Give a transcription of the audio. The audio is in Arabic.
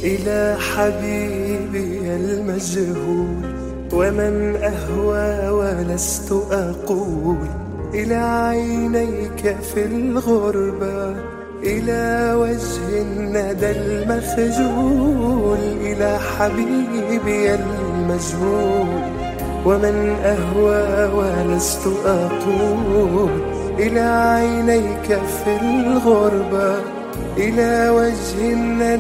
إلى حبيبي المجهول ومن أهوى ولست أقول، إلى عينيك في الغربة، إلى وجه الندى المخجول، إلى حبيبي المجهول ومن أهوى ولست أقول، إلى عينيك في الغربة، إلى وجه الندى